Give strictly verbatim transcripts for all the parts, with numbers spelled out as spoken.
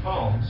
Collins.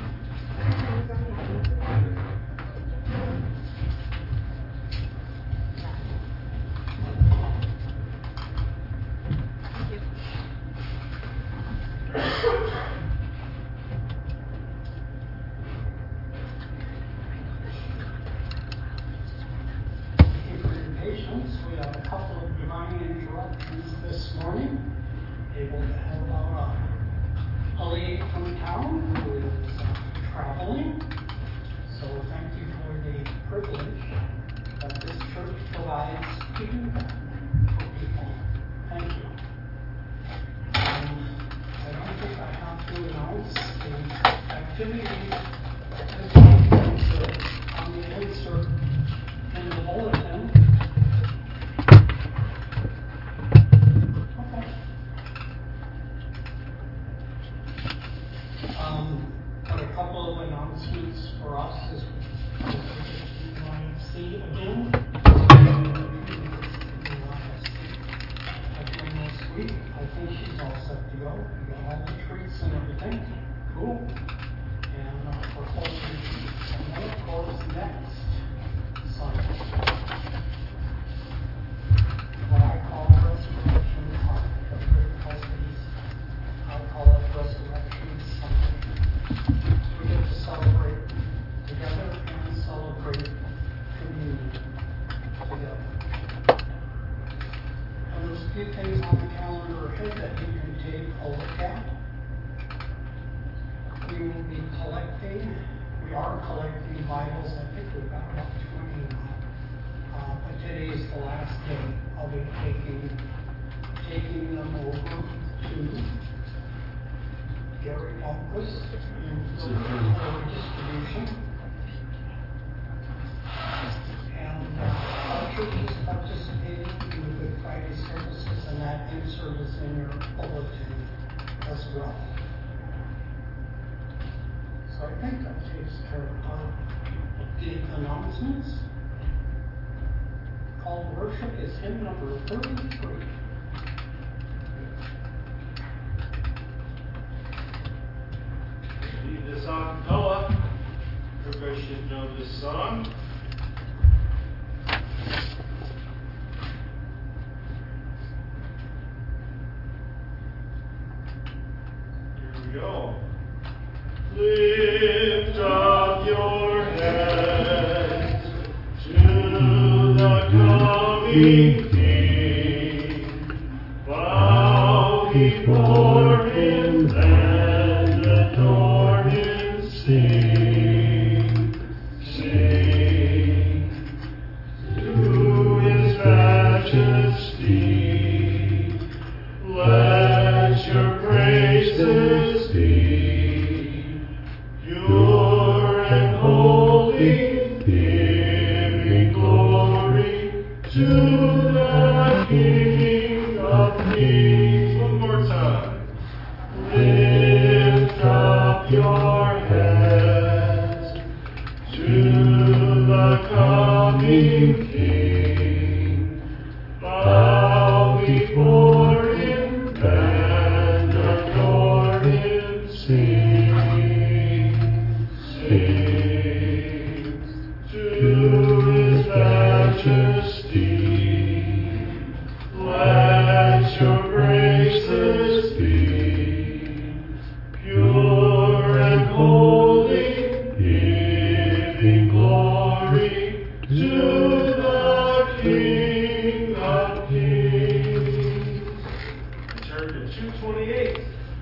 Able to help out uh, a lady from town who is uh, traveling. So thank you for the privilege that this church provides to do that for people. Thank you. Um, I don't think I have to announce the activity this week on the insert in the bulletin. Um, but a couple of announcements for us as you might see again. Again this week, I think she's all set to go. We got all the treats and everything. Cool. And uh, we're hoping, and then of course next Sunday, what I call Resurrection Sunday. Everybody calls these, I call it Resurrection Sunday. We get to celebrate together and celebrate communion together. And there's a few things on the calendar ahead that you can take a look at. We will be collecting, we are collecting Bibles. I think we've got about twenty now. Uh, but today is the last day. I'll be taking, taking them over to Gary Alquist in for distribution. And uh, our church is participating in the Good Friday services, and that insert is in your bulletin as well. So I think that takes care of uh, the announcements. Call to worship is hymn number thirty-three. Lead this on Noah. Everybody should know this song. Here we go. Lift up your heads to the coming King. Bow before him and adore him. Sing, sing to his majesty. Let your praises be pure and holy, giving glory to the King of Kings. One more time. Lift up your heads to the coming King. Bow before him and adore him. Sing, sing to his majesty. Let your praises be pure and holy, giving glory to the King of Kings. Turn to two twenty-eight.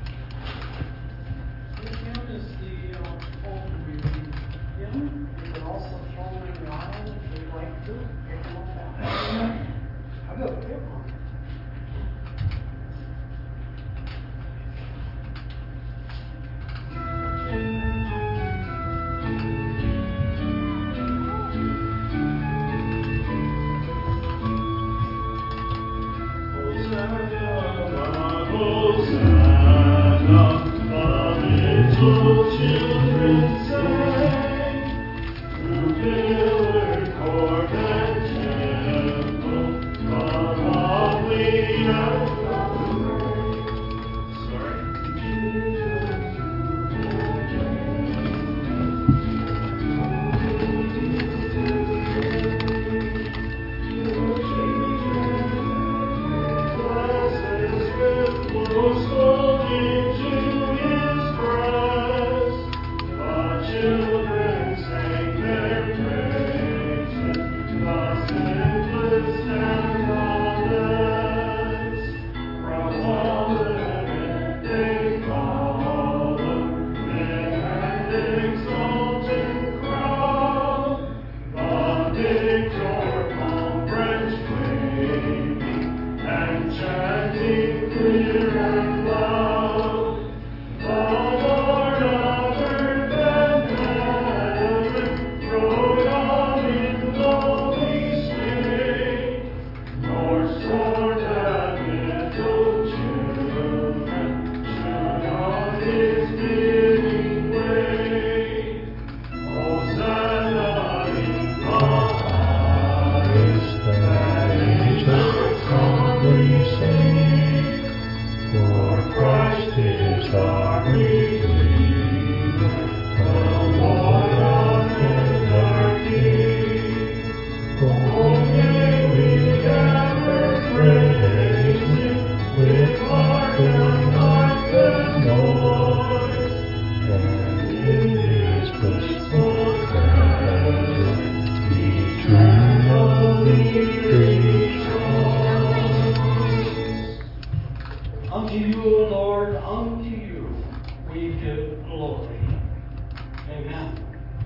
This hymn is the uh, old reading hymn. You can also throw them in your aisle if you'd like to. Pick them up that way. I've got a big one. Hosanna, Hosanna, the little children sang, through pillared court and temple, the lovely and sorry. you glory. Amen.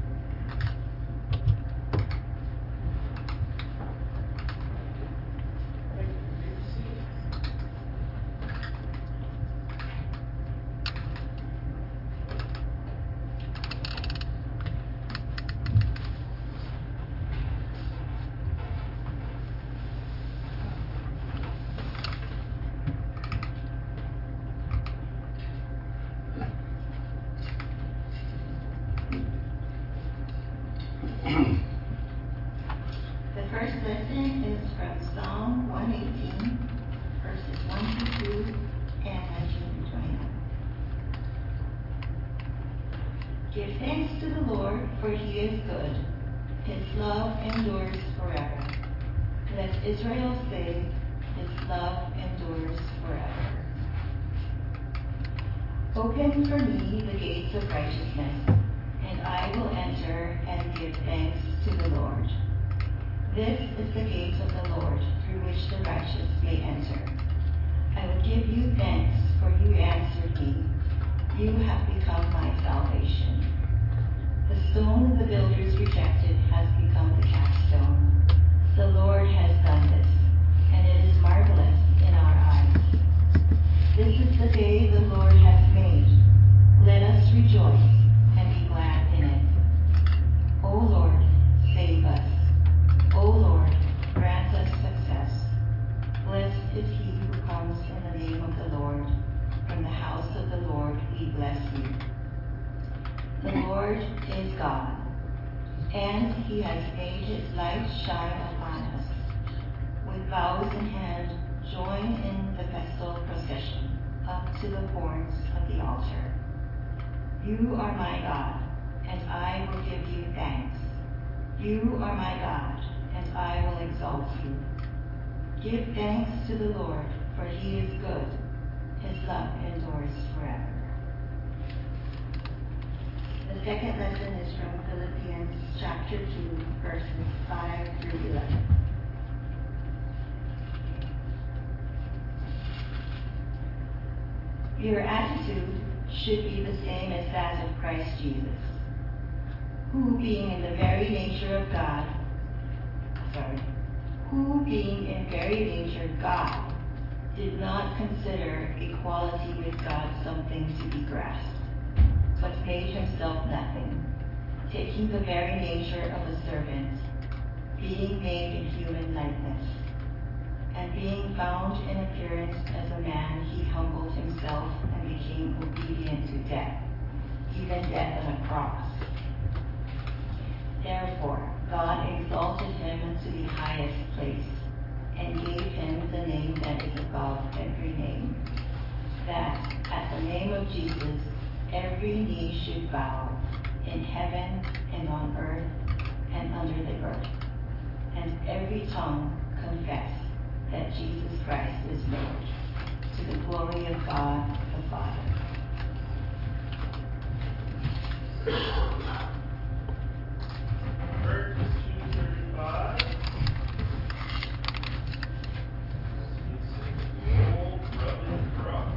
The first lesson is from Psalm one eighteen, verses one to two and nineteen to twenty-nine. Give thanks to the Lord, for he is good. His love endures forever. Let Israel say, his love endures forever. Open for me the gates of righteousness, and I will enter and give thanks to the Lord. This is the gate of the Lord, through which the righteous may enter. I will give you thanks, for you answered me. You have become my salvation. The stone the builders rejected has become the capstone. The Lord has done this, and it is marvelous in our eyes. This is the day the Lord has made. Let us rejoice and be glad in it. O Lord, save us. O Lord, grant us success. Blessed is he who comes in the name of the Lord. From the house of the Lord we bless you. The Lord is God, and he has made his light shine upon us. With vows in hand, join in the festal procession up to the horns of the altar. You are my God, and I will give you thanks. You are my God, and I will exalt you. Give thanks to the Lord, for he is good. His love endures forever. The second lesson is from Philippians chapter two, verses five through eleven. Your attitude should be the same as that of Christ Jesus, who being in the very nature of God, sorry, who being in very nature God, did not consider equality with God something to be grasped, but made himself nothing, taking the very nature of a servant, being made in human likeness. And being found in appearance as a man, he humbled himself and became obedient to death, even death on a cross. Therefore, God exalted him to the highest place, and gave him the name that is above every name, that at the name of Jesus every knee should bow, in heaven and on earth and under the earth, and every tongue confess that Jesus Christ is Lord, to the glory of God the Father. Verse two thirty-five. Old rugged cross.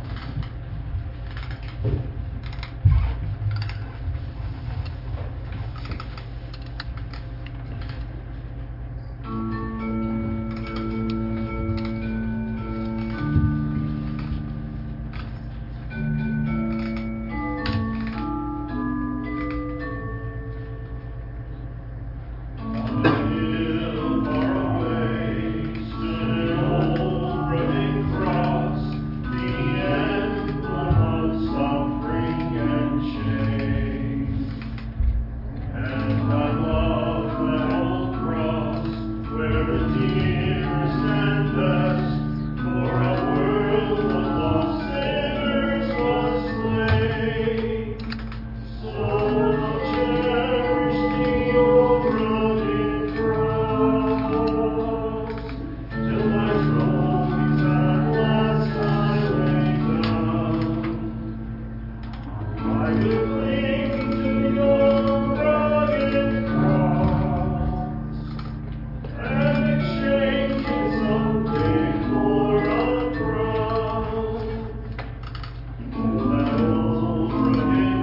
That old rugged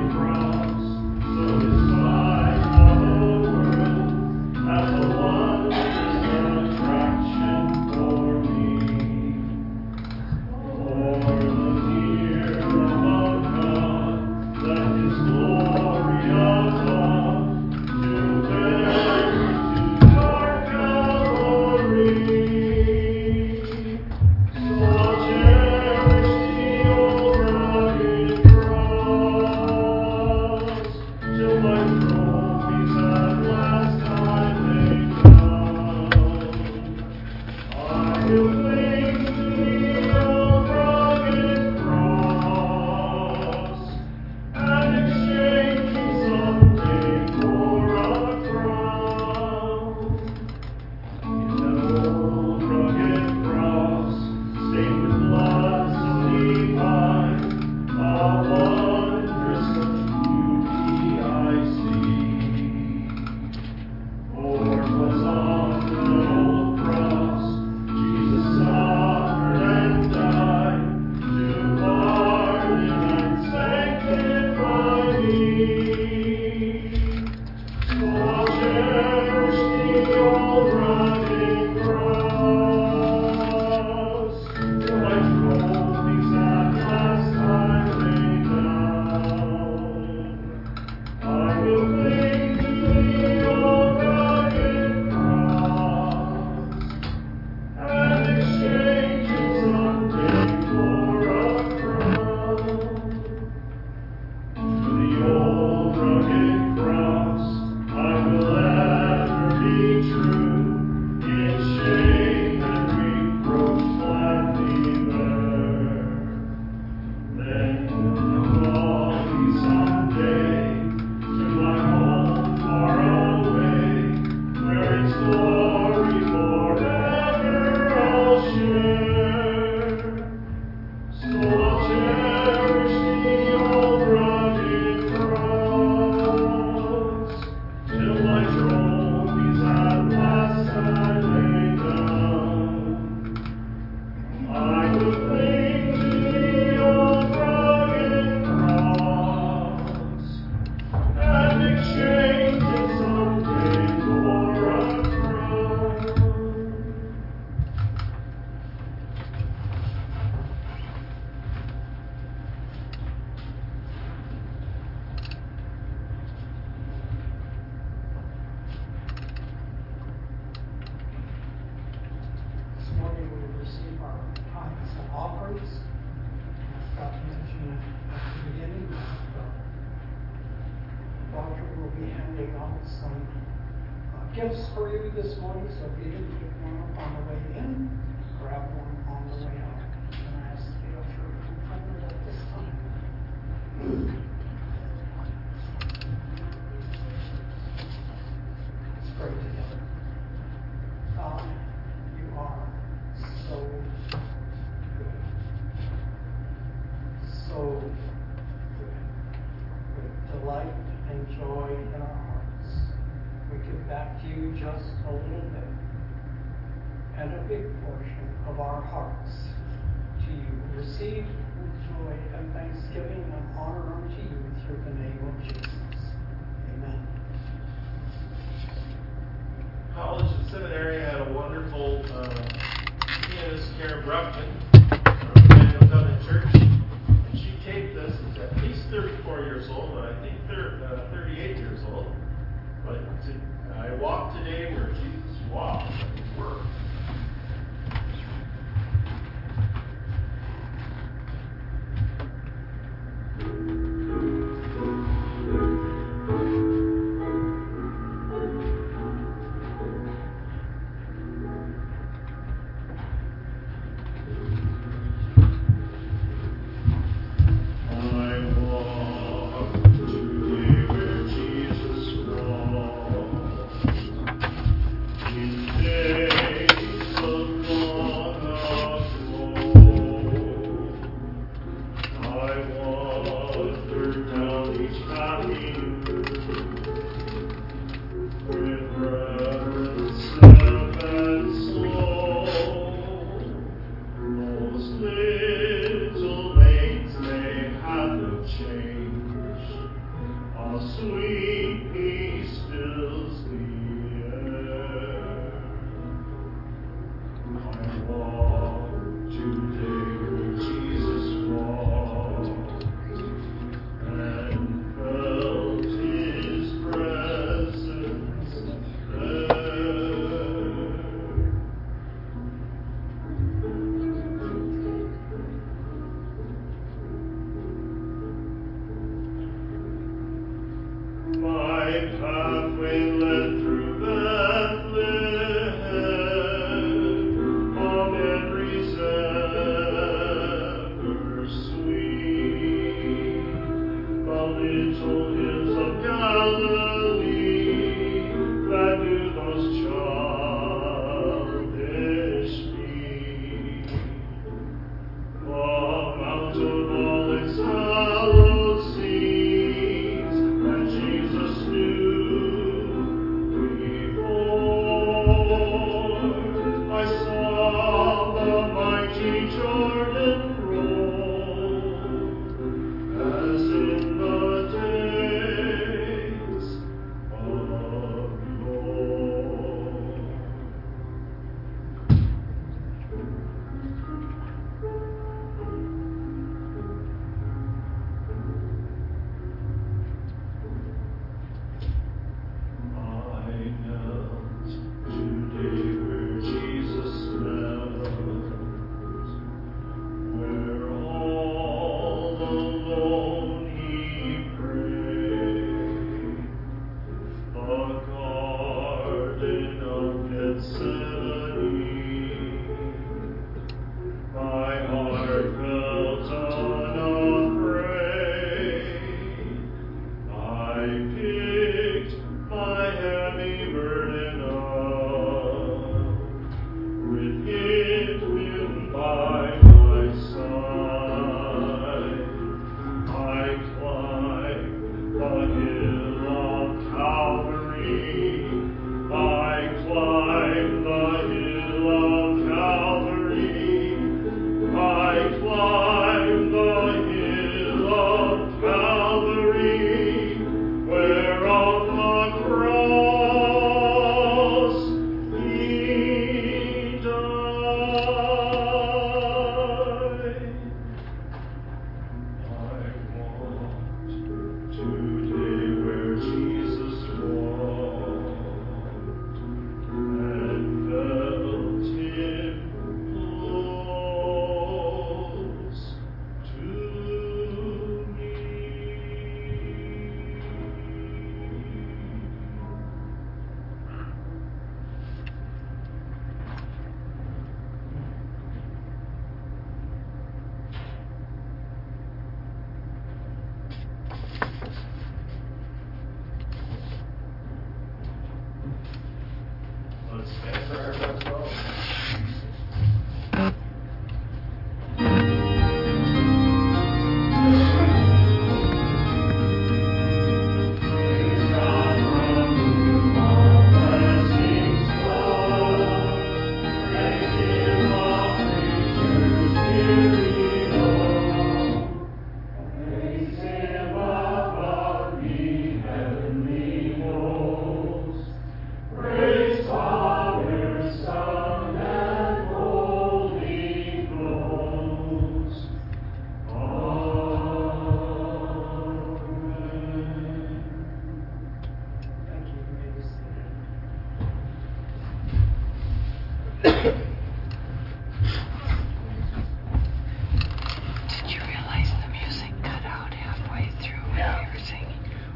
Gifts for you this morning, so if you didn't pick one up on the way in, grab one on the way out. And I ask the usher to come forward at this time. Let's pray together. God, you are so good. So good. With delight and joy in our hearts. We give back to you just a little bit and a big portion of our hearts to you. Receive with joy and thanksgiving and honor unto you through the name of Jesus. Amen. College and seminary had a wonderful uh, pianist, Karen Bruckman, from Daniel Covenant Church, and she taped us. She's at least thirty-four years old, but I think they're uh, thirty-eight years old. But to, I walk today where Jesus walked and His work. As in the day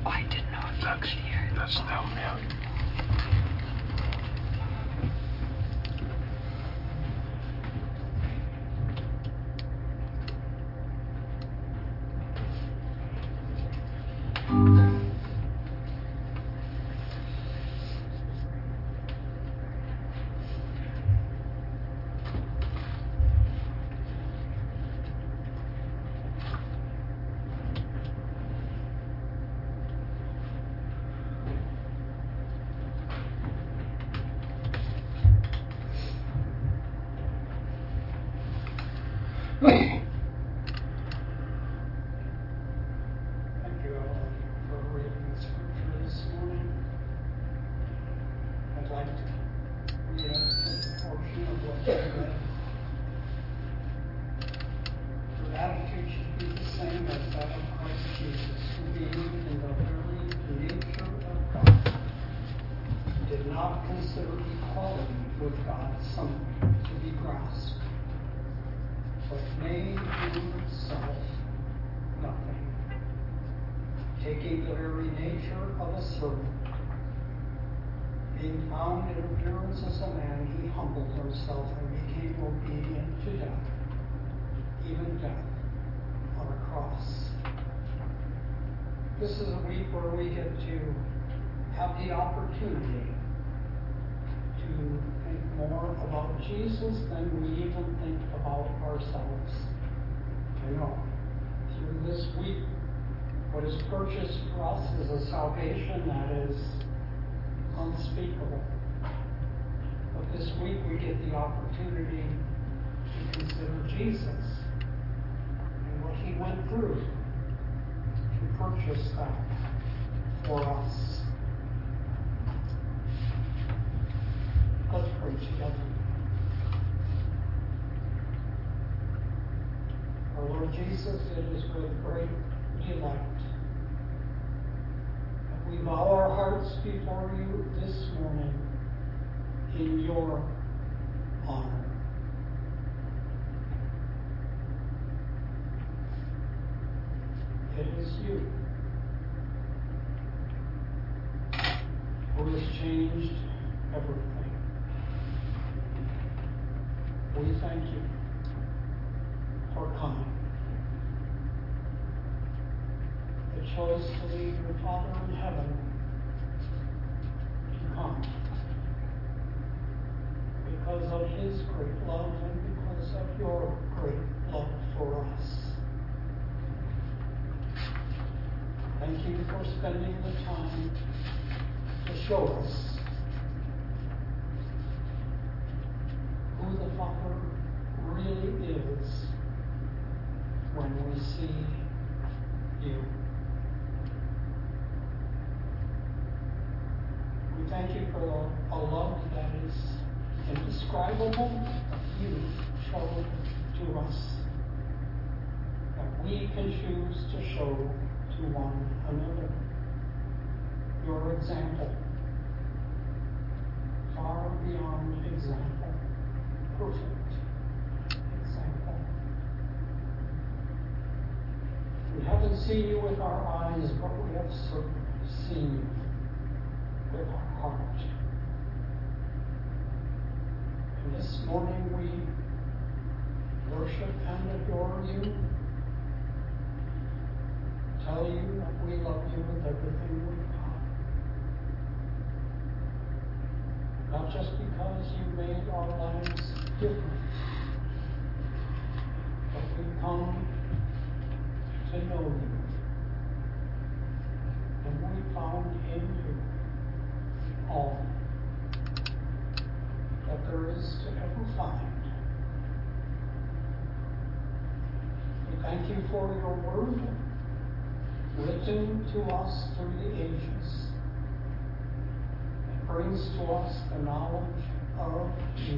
I didn't know if you could hear it. That's them, yeah. Thank you all for reading the scripture this morning. I'd like to read a portion of what you read. Your attitude should be the same as that of Christ Jesus, who being in the very nature of God, did not consider equality with God something to be grasped, but made himself nothing, taking the very nature of a servant. Being found in appearance as a man, he humbled himself and became obedient to death, even death on a cross. This is a week where we get to have the opportunity to think more about Jesus than we even think about ourselves. I know, through this week, what is purchased for us is a salvation that is unspeakable. But this week we get the opportunity to consider Jesus and what he went through to purchase that for us. Let's pray together. Our Lord Jesus, it is with great delight that we bow our hearts before you this morning in your honor. It is you who has changed everything. We thank you for coming. The choice to leave your Father in heaven to come because of his great love and because of your great love for us. Thank you for spending the time to show us who the Father really is when we see you. We thank you for a, a love that is indescribable, that you showed to us, that we can choose to show to one another. Your example, far beyond example, perfect example. We haven't seen you with our eyes, but we have certainly seen you with our heart. And this morning we worship and adore you, tell you that we love you with everything we've got. Not just because you made our lives different, but we've come to know you. And we found in you all that there is to ever find. We thank you for your word, written to us through the ages. It brings to us the knowledge of you,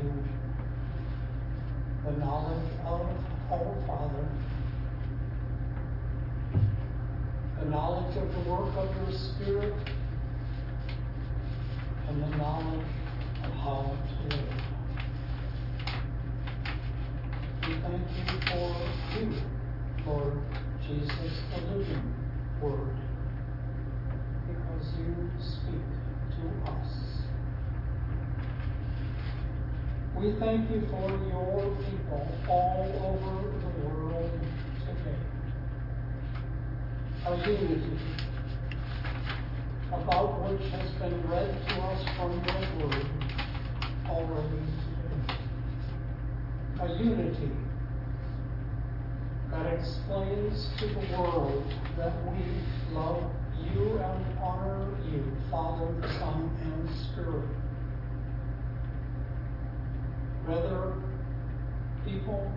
the knowledge of our Father, the knowledge of the work of your Spirit, and the knowledge of how to live. We thank you for you, Lord Jesus, the living Word, We thank you for your people all over the world today. A unity about which has been read to us from your word already today. A unity that explains to the world that we love you and honor you, Father, Son, and Spirit. Whether people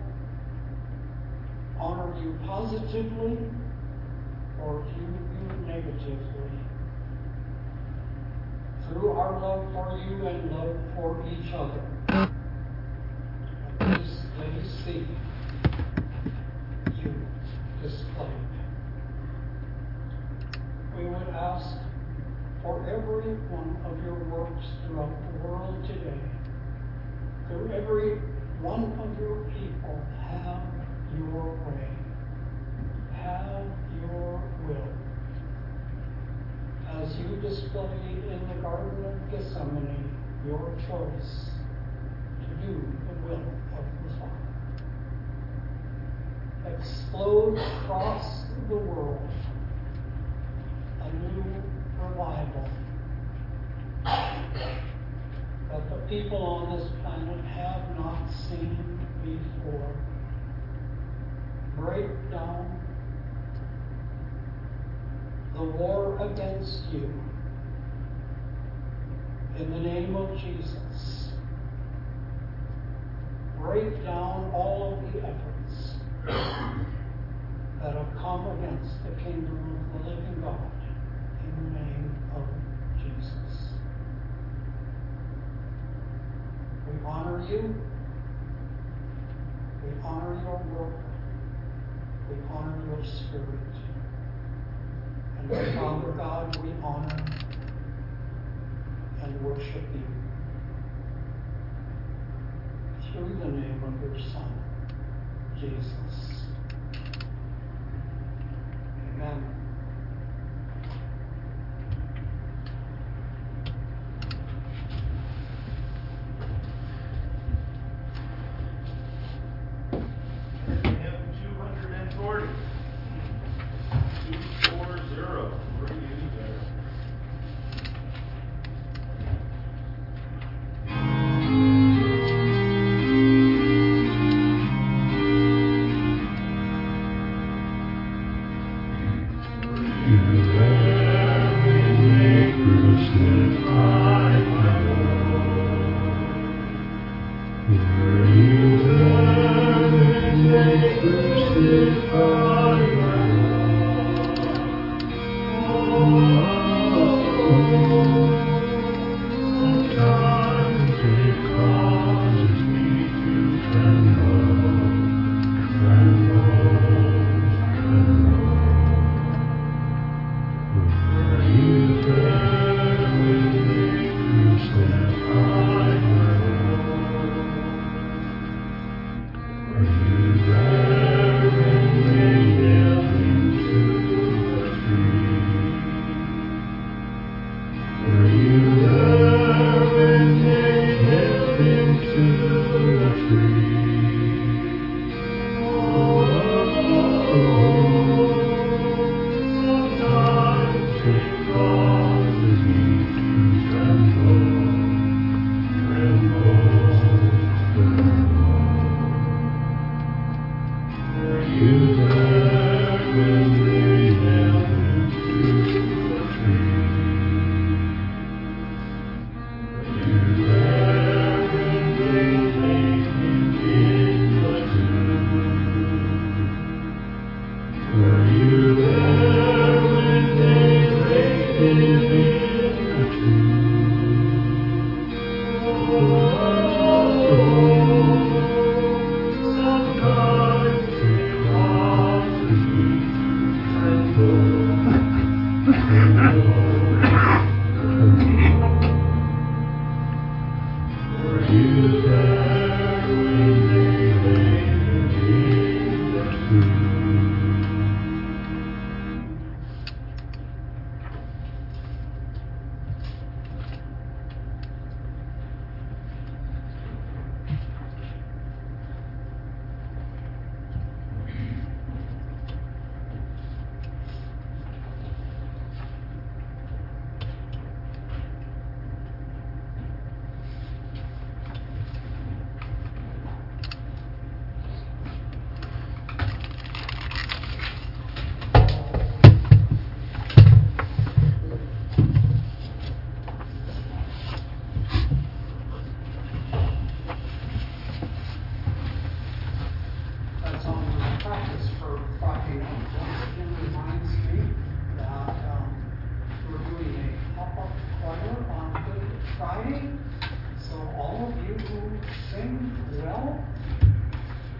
honor you positively or view you negatively, through our love for you and love for each other, at least they see you displayed. We would ask for every one of your works throughout the world today, through every one of your people, have your way, have your will. As you displayed in the Garden of Gethsemane your choice to do the will of the Father. Explode across the world a new revival that the people on this planet have not seen before. Break down the war against you in the name of Jesus. Break down all of the efforts that have come against the kingdom of the living God in the name of Jesus. We honor you. We honor your work. We honor your spirit. And Father God, we honor and worship you through the name of your Son, Jesus. Amen.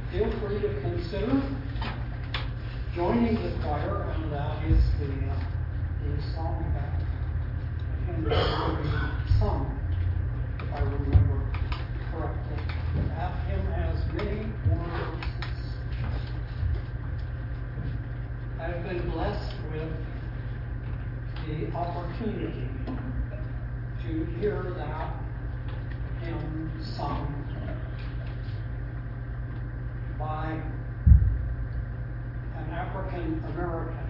feel free to consider joining the choir, and that is the, uh, the song that hymn that will be sung, if I remember correctly. That hymn has many more verses. I've been blessed with the opportunity to hear that hymn sung by an African American,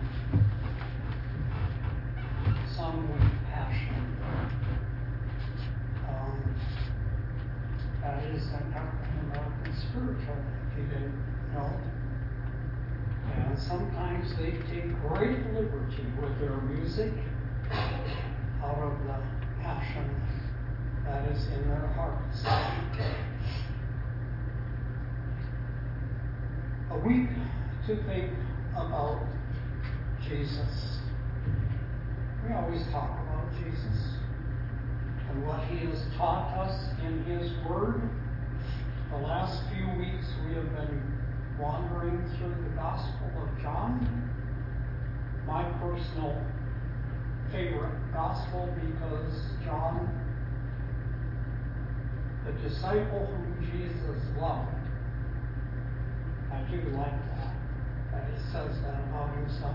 sung with passion. Um, that is an African American spiritual, if you didn't know. And sometimes they take great liberty with their music out of the passion that is in their hearts. A week to think about Jesus. We always talk about Jesus and what he has taught us in his word. The last few weeks we have been wandering through the Gospel of John, my personal favorite gospel, because John, the disciple whom Jesus loved, I do like that, that he says that about himself,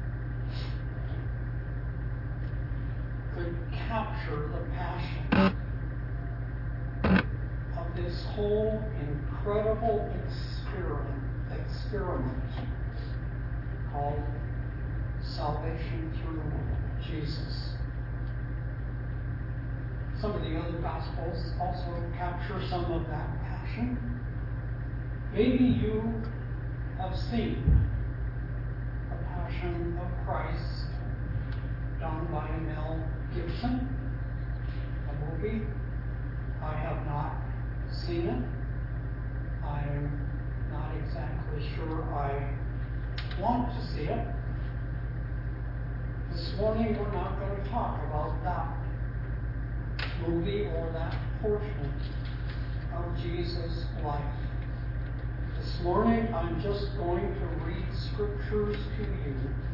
could capture the passion of this whole incredible experiment, experiment called salvation through Jesus. Some of the other Gospels also capture some of that passion. Maybe you have seen The Passion of Christ done by Mel Gibson, a movie. I have not seen it. I'm not exactly sure I want to see it. This morning we're not going to talk about that movie or that portion of Jesus' life. This morning I'm just going to read scriptures to you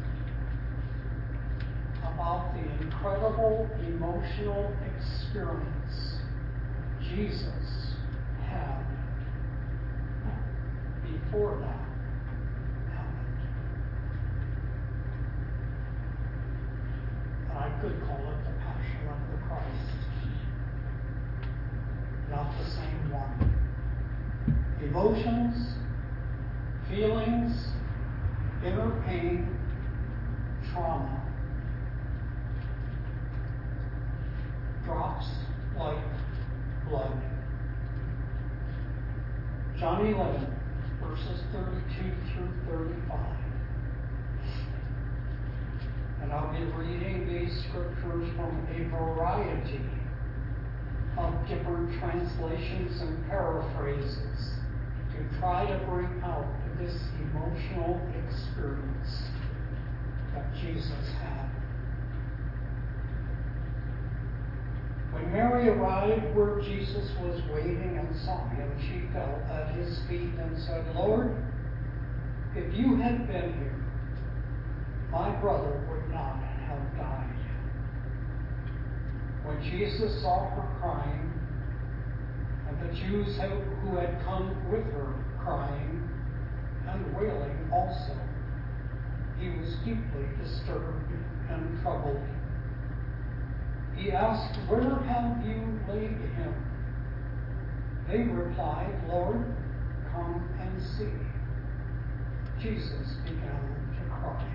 about the incredible emotional experience Jesus had before that happened. I could call it the Passion of the Christ. Not the same one. Emotions, feelings, inner pain, trauma. Drops like blood. John eleven, verses thirty-two through thirty-five. And I'll be reading these scriptures from a variety of different translations and paraphrases to try to bring out this emotional experience that Jesus had. When Mary arrived where Jesus was waiting and saw him, she fell at his feet and said, "Lord, if you had been here, my brother would not have died." When Jesus saw her crying, and the Jews who had come with her crying and wailing also, he was deeply disturbed and troubled. He asked, "Where have you laid him?" They replied, "Lord, come and see." Jesus began to cry.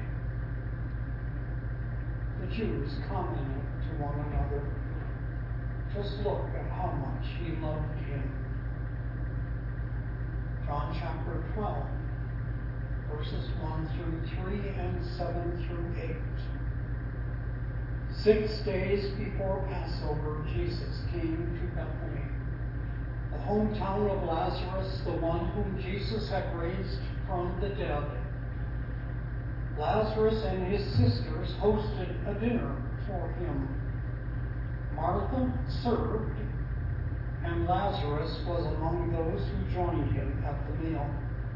The Jews commented to one another, "Just look at how much he loved him." John chapter twelve, verses one through three and seven through eight. Six days before Passover, Jesus came to Bethany, the hometown of Lazarus, the one whom Jesus had raised from the dead. Lazarus and his sisters hosted a dinner for him. Martha served, and Lazarus was among those who joined him at the meal.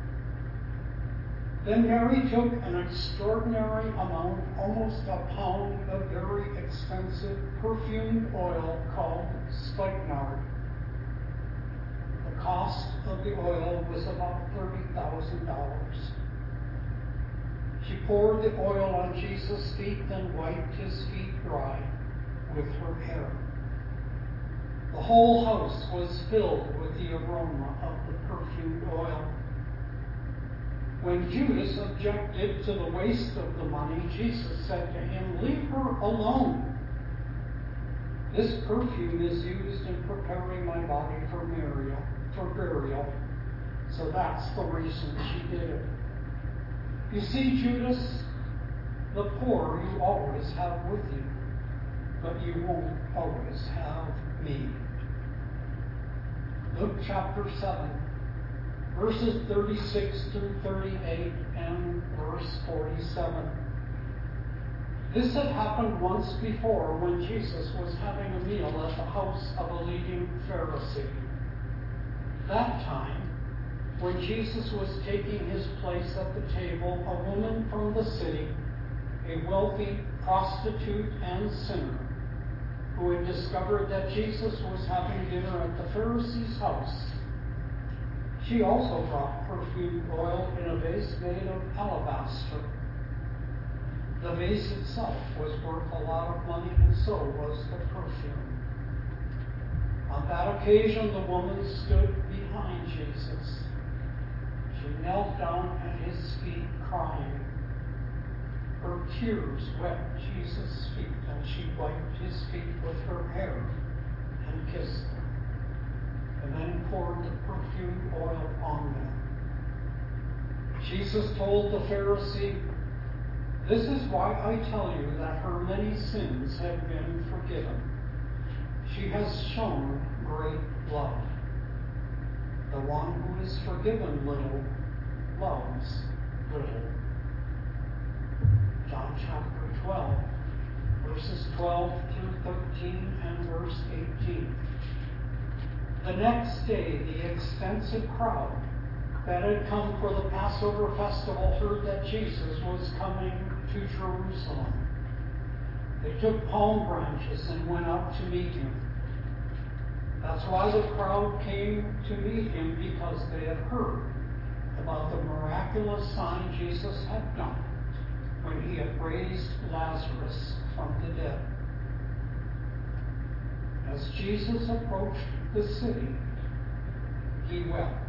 Then Mary took an extraordinary amount, almost a pound of very expensive perfumed oil called spikenard. The cost of the oil was about thirty thousand dollars. She poured the oil on Jesus' feet, then wiped his feet dry with her hair. The whole house was filled with the aroma of the perfumed oil. When Judas objected to the waste of the money, Jesus said to him, "Leave her alone. This perfume is used in preparing my body for burial, for burial. So that's the reason she did it." You see, Judas, the poor you always have with you, but you won't always have me. Luke chapter seven. Verses thirty-six through thirty-eight and verse forty-seven. This had happened once before when Jesus was having a meal at the house of a leading Pharisee. That time, when Jesus was taking his place at the table, a woman from the city, a wealthy prostitute and sinner, who had discovered that Jesus was having dinner at the Pharisee's house, she also brought perfumed oil in a vase made of alabaster. The vase itself was worth a lot of money, and so was the perfume. On that occasion, the woman stood behind Jesus. She knelt down at his feet, crying. Her tears wet Jesus' feet, and she wiped his feet with her hair and kissed them, and then poured the perfumed oil on them. Jesus told the Pharisee, "This is why I tell you that her many sins have been forgiven. She has shown great love. The one who is forgiven little loves little." John chapter twelve, verses twelve through thirteen and verse eighteen. The next day, the extensive crowd that had come for the Passover festival heard that Jesus was coming to Jerusalem. They took palm branches and went out to meet him. That's why the crowd came to meet him, because they had heard about the miraculous sign Jesus had done when he had raised Lazarus from the dead. As Jesus approached the city, he wept.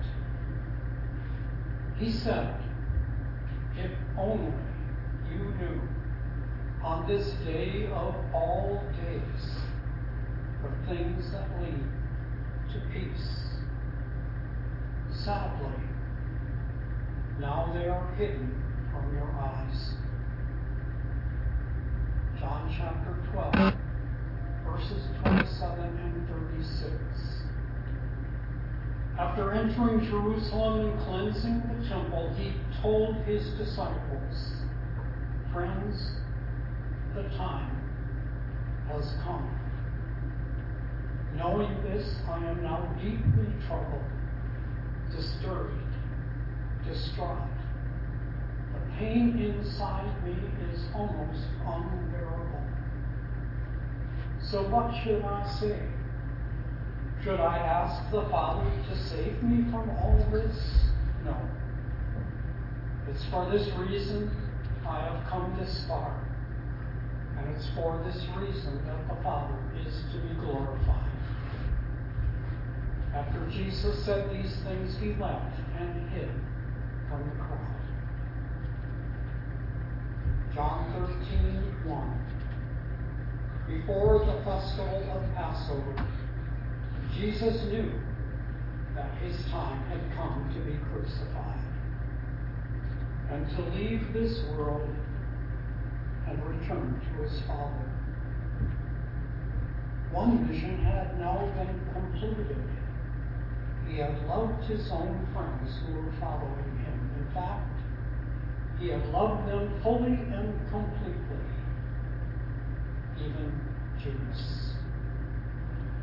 He said, "If only you knew on this day of all days the things that lead to peace. Sadly, now they are hidden from your eyes." John chapter twelve, verses twenty-seven and thirty-six. After entering Jerusalem and cleansing the temple, he told his disciples, "Friends, the time has come. Knowing this, I am now deeply troubled, disturbed, distraught. The pain inside me is almost unbearable. So what should I say? Should I ask the Father to save me from all this? No. It's for this reason I have come this far. And it's for this reason that the Father is to be glorified." After Jesus said these things, he left and hid from the crowd. John thirteen, one. Before the festival of Passover, Jesus knew that his time had come to be crucified and to leave this world and return to his Father. One mission had now been completed. He had loved his own friends who were following him. In fact, he had loved them fully and completely, even Judas.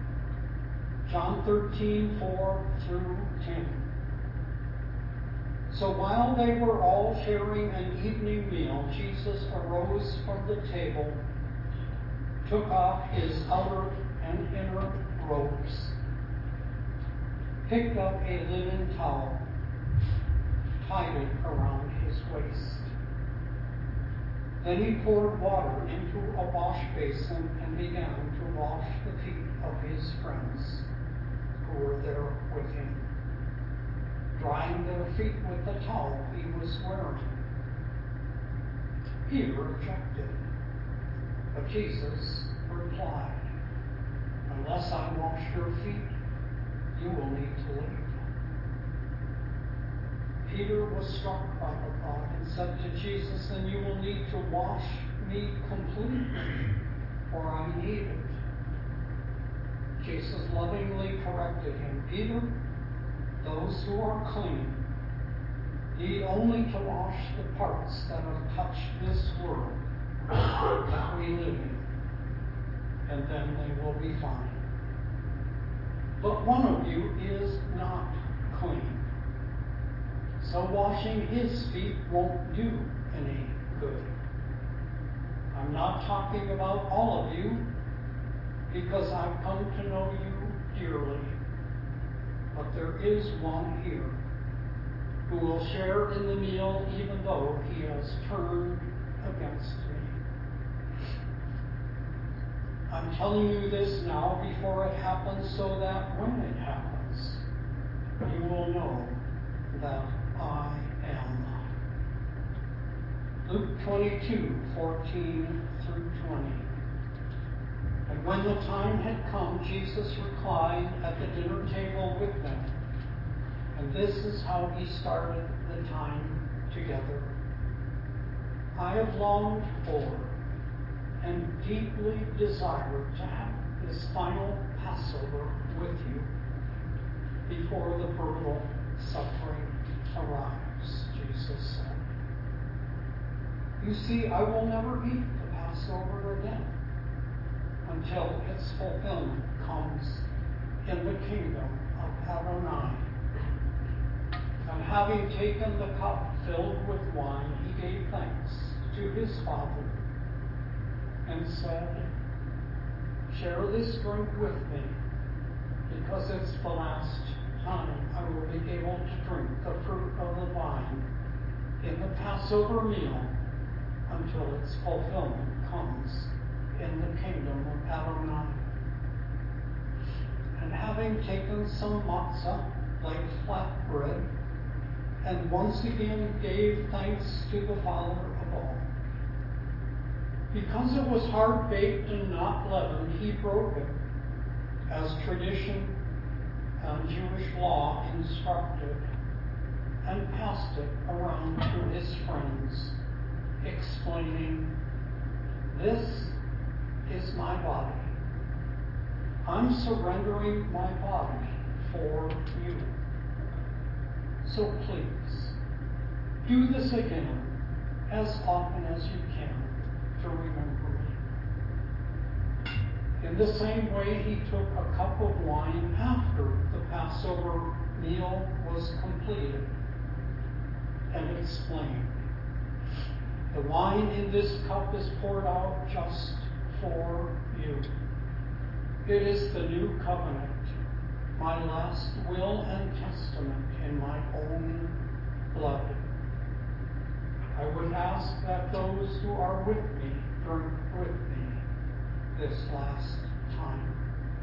John thirteen, four through ten. So while they were all sharing an evening meal, Jesus arose from the table, took off his outer and inner robes, picked up a linen towel, tied it around his waist. Then he poured water into a wash basin and began to wash the feet of his friends who were there with him, drying their feet with the towel he was wearing. Peter objected, but Jesus replied, "Unless I wash your feet, you will need to leave." Peter was struck by the thought and said to Jesus, "Then you will need to wash me completely, for I need it." Jesus lovingly corrected him, "Peter, those who are clean need only to wash the parts that have touched this world that we live in, and then they will be fine. But one of you is not clean. So washing his feet won't do any good. I'm not talking about all of you, because I've come to know you dearly. But there is one here who will share in the meal even though he has turned against me. I'm telling you this now before it happens, so that when it happens, you will know that I am." Luke twenty-two, fourteen through twenty. And when the time had come, Jesus reclined at the dinner table with them. And this is how he started the time together. "I have longed for and deeply desired to have this final Passover with you before the brutal suffering arrives," Jesus said. "You see, I will never eat the Passover again until its fulfillment comes in the kingdom of Adonai." And having taken the cup filled with wine, he gave thanks to his Father and said, "Share this drink with me, because it's the last time I will be able to drink the fruit of the vine in the Passover meal until its fulfillment comes in the kingdom of Adonai." And having taken some matzah, like flat bread, and once again gave thanks to the Father of all, because it was hard-baked and not leavened, he broke it, as tradition and Jewish law instructed, and passed it around to his friends, explaining, "This is my body. I'm surrendering my body for you. So please, do this again as often as you can to remember me." In the same way, he took a cup of wine after the Passover meal was completed and explained, "The wine in this cup is poured out just for you. It is the new covenant, my last will and testament in my own blood. I would ask that those who are with me drink with me this last time."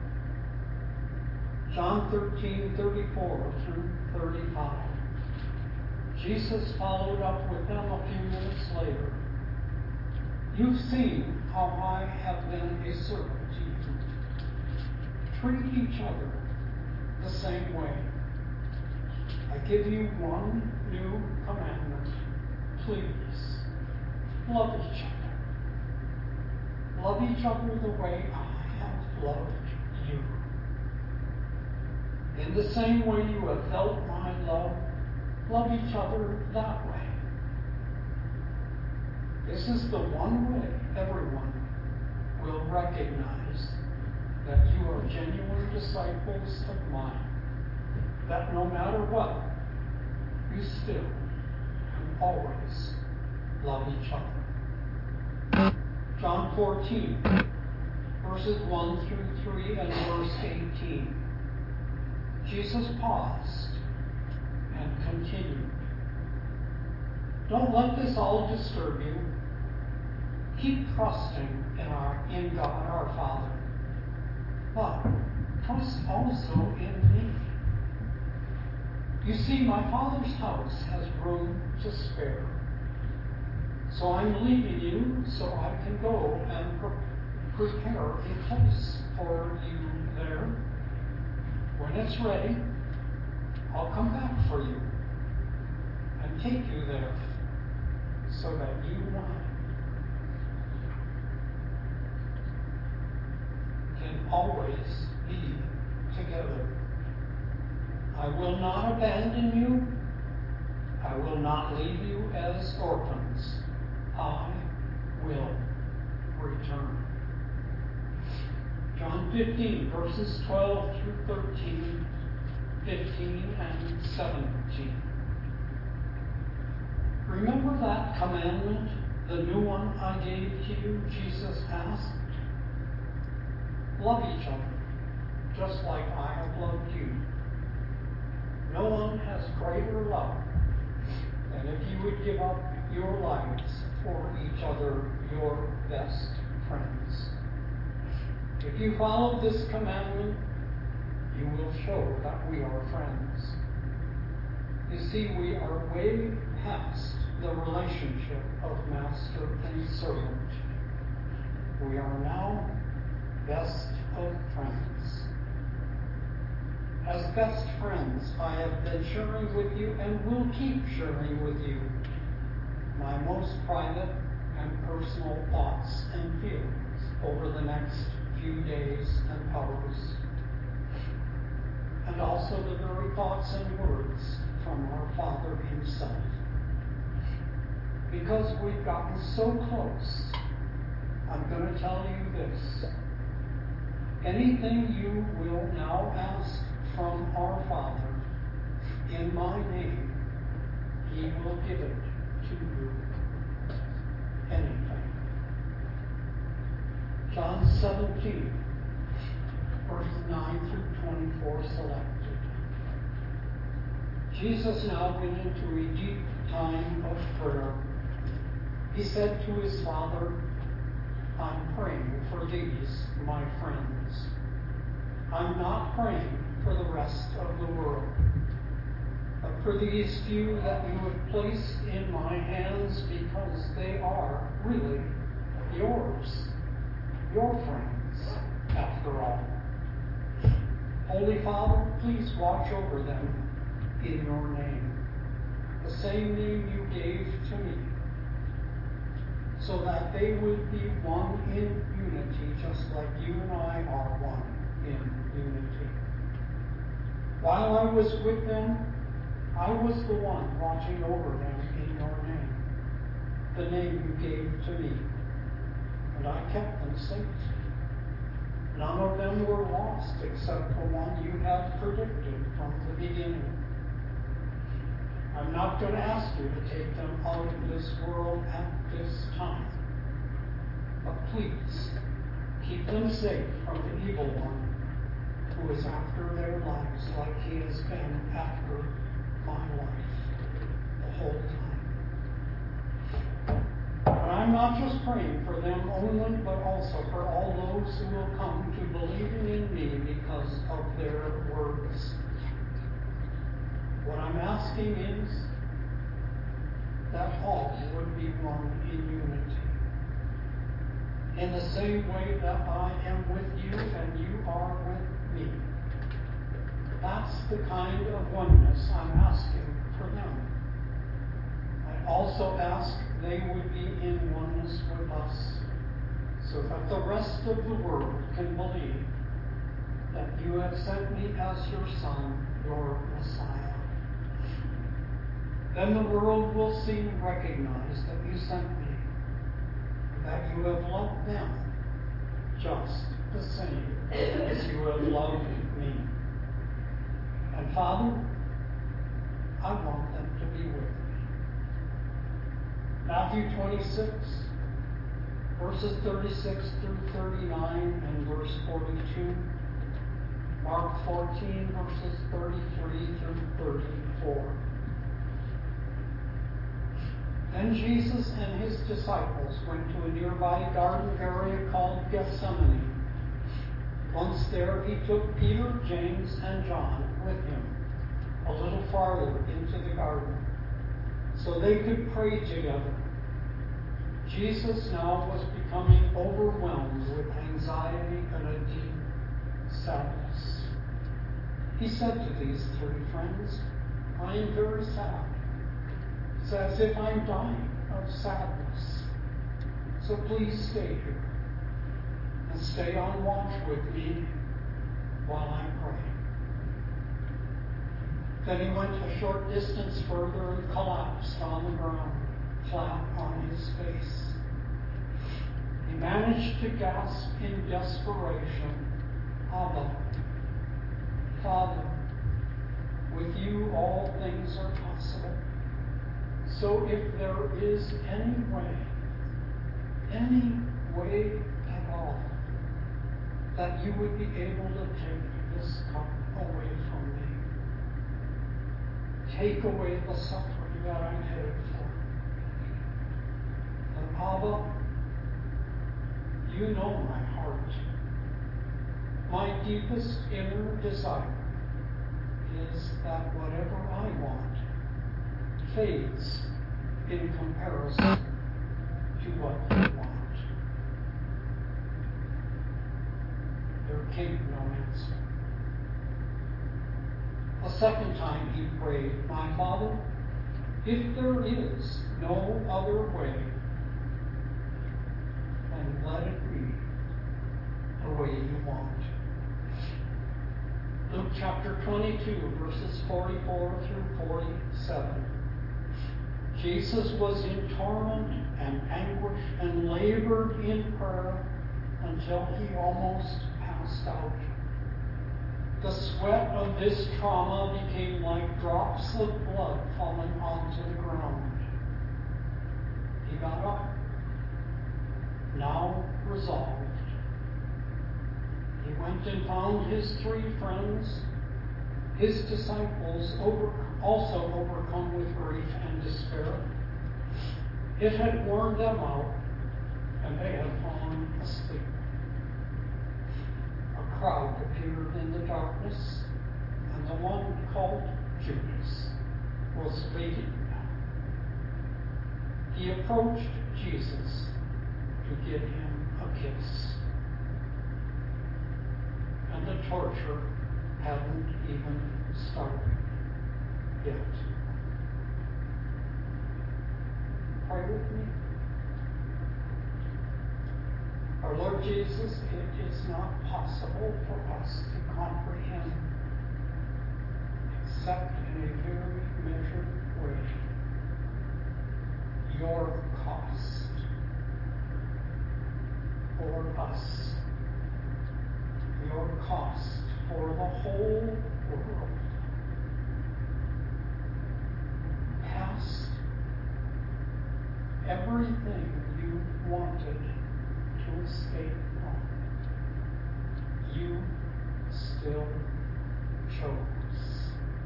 John thirteen, thirty-four through thirty-five. Jesus followed up with them a few minutes later. "You've seen how I have been a servant to you. Treat each other the same way. I give you one new commandment. Please, love each other. Love each other the way I have loved you. In the same way you have felt my love, love each other that way. This is the one way everyone will recognize that you are genuine disciples of mine, that no matter what, you still and always love each other. John fourteen, verses one through three and verse eighteen. Jesus paused and continued. Don't let this all disturb you. Keep trusting in our in God our Father, but trust also in me. You see, my Father's house has room to spare. So I'm leaving you so I can go and pre- prepare a place for you there. When it's ready, I'll come back for you and take you there so that you and I can always be together. I will not abandon you. I will not leave you as orphans. I will return. John fifteen, verses twelve through thirteen, fifteen, and seventeen. Remember that commandment, the new one I gave to you, Jesus asked? Love each other, just like I have loved you. No one has greater love than if you would give up your lives for each other, your best friends. If you follow this commandment, you will show that we are friends. You see, we are way past the relationship of master and servant. We are now best of friends. As best friends, I have been sharing with you and will keep sharing with you my most private and personal thoughts and feelings over the next few days and hours. And also the very thoughts and words from our Father himself. Because we've gotten so close, I'm going to tell you this. Anything you will now ask from our Father in my name, he will give it to you. Anything. John seventeen, verses nine through twenty-four selected. Jesus now went into a deep time of prayer. He said to his Father, I'm praying for these, my friends. I'm not praying for the rest of the world, but for these few that you have placed in my hands, because they are really yours, your friends, after all. Holy Father, please watch over them in your name, the same name you gave to me, so that they would be one in unity, just like you and I are one in unity. While I was with them, I was the one watching over them in your name, the name you gave to me, and I kept them safe. None of them were lost except the one you had predicted from the beginning. I'm not going to ask you to take them out of this world at this time, but please keep them safe from the evil one who is after their lives like he has been after my life the whole time. But I'm not just praying for them only, but also for all those who will come to believing in me because of their words. What I'm asking is that all would be one in unity. In the same way that I am with you and you are with me. That's the kind of oneness I'm asking for them. I also ask they would be in oneness with us, so that the rest of the world can believe that you have sent me as your Son, your Messiah. Then the world will see and recognize that you sent me, that you have loved them just the same as you have loved me. And Father, I want them to be with me. Matthew twenty-six, verses thirty-six through thirty-nine and verse forty-two. Mark fourteen, verses thirty-three through thirty-four. Then Jesus and his disciples went to a nearby garden area called Gethsemane. Once there, he took Peter, James, and John with him a little farther into the garden, so they could pray together. Jesus now was becoming overwhelmed with anxiety and a deep sadness. He said to these three friends, "I am very sad. It's as if I'm dying of sadness. So please stay here and stay on watch with me while I'm praying." Then he went a short distance further and collapsed on the ground, flat on his face. He managed to gasp in desperation, "Abba, Father, with you all things are possible. So if there is any way, any way at all, that you would be able to take this cup away from me. Take away the suffering that I'm headed for. And Abba, you know my heart. My deepest inner desire is that whatever I want fades in comparison to what you want." There came no answer. A second time he prayed, "My Father, if there is no other way, then let it be the way you want." Luke chapter twenty-two, verses forty-four through forty-seven. Jesus was in torment and anguish and labored in prayer until he almost passed out. The sweat of this trauma became like drops of blood falling onto the ground. He got up, now resolved. He went and found his three friends, his disciples, over, also overcome with grief and despair. It had worn them out, and they had fallen asleep. A crowd appeared in the darkness, and the one called Judas was leading them. He approached Jesus to give him a kiss. And the torture hadn't even started yet. Pray with me. Our Lord Jesus, it is not possible for us to comprehend, except in a very measured way, your cost for us. Your cost for the whole world. Past everything you wanted to escape from, you still chose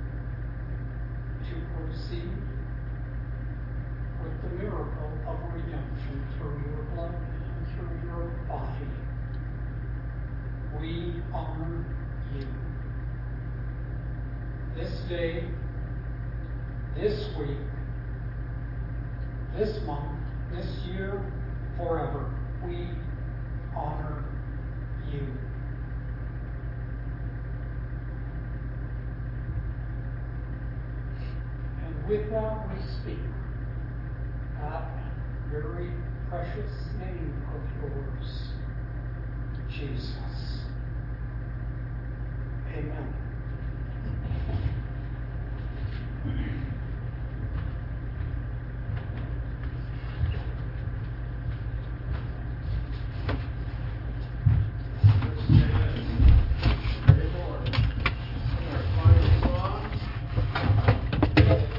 to proceed with the miracle of redemption through your blood and through your body. We honor you. This day, this week, this month, this year, forever, we honor you. And with that we speak that very precious name of yours, Jesus. Amen. Praise the Lord. Our final song.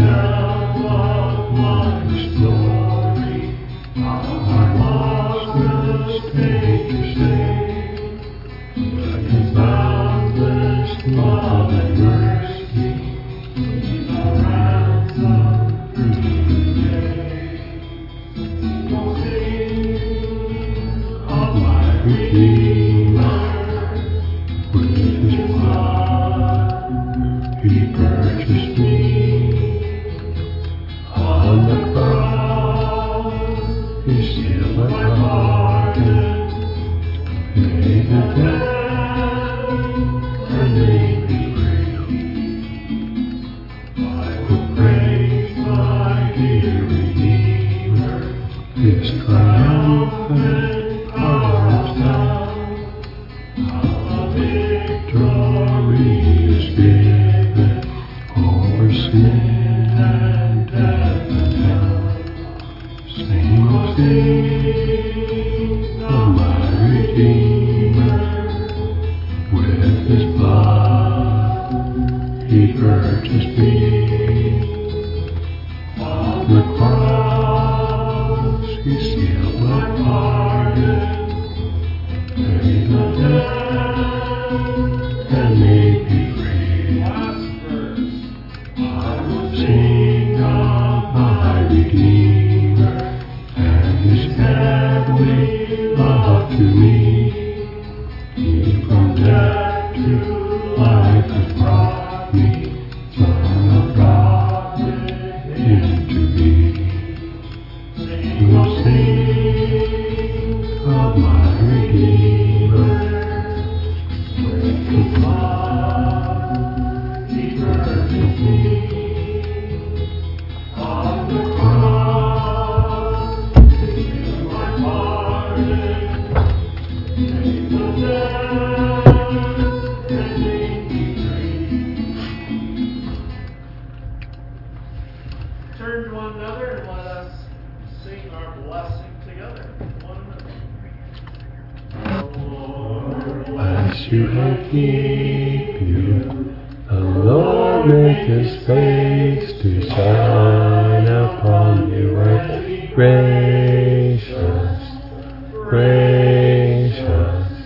Turn to one another and let us sing our blessing together. One another. The Lord Bless you and keep you. The Lord make His face to shine upon you and be gracious, gracious,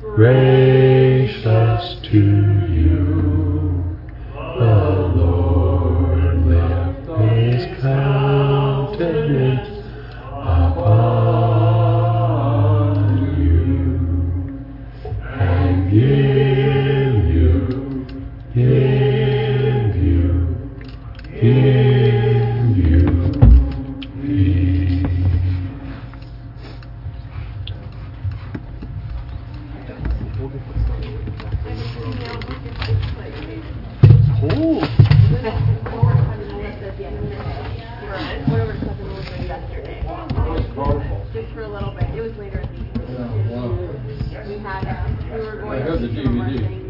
gracious to you. The Lord lift His countenance upon you and give you, give you, give you peace. Cool. Just for a little bit. It was later in the evening. We had, uh, we were going I heard the to see D V D. someone